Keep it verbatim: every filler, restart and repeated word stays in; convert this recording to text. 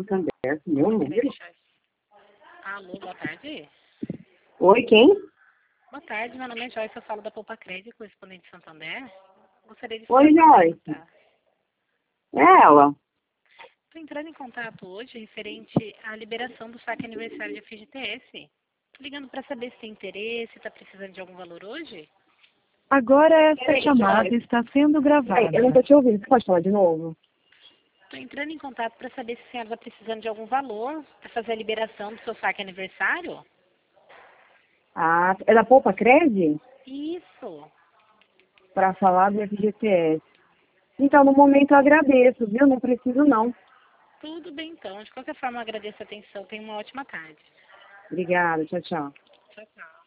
Santander, meu número. Alô, boa tarde. Oi, quem? Boa tarde, meu nome é Joyce, eu falo da Poupa Crédito, correspondente de Santander. Gostaria de Oi, falar com Joyce. É ela. Estou entrando em contato hoje referente à liberação do saque aniversário de F G T S. Tô ligando para saber se tem interesse, está precisando de algum valor hoje? Agora esta chamada está sendo gravada. Ei, eu não tô te ouvindo, você pode falar de novo? Estou entrando em contato para saber se a senhora está precisando de algum valor para fazer a liberação do seu saque aniversário. Ah, é da Poupa Cred? Isso. Para falar do F G T S. Então, no momento eu agradeço, viu? Não preciso não. Tudo bem então. De qualquer forma, eu agradeço a atenção. Tenha uma ótima tarde. Obrigada, tchau, tchau. Tchau, tchau.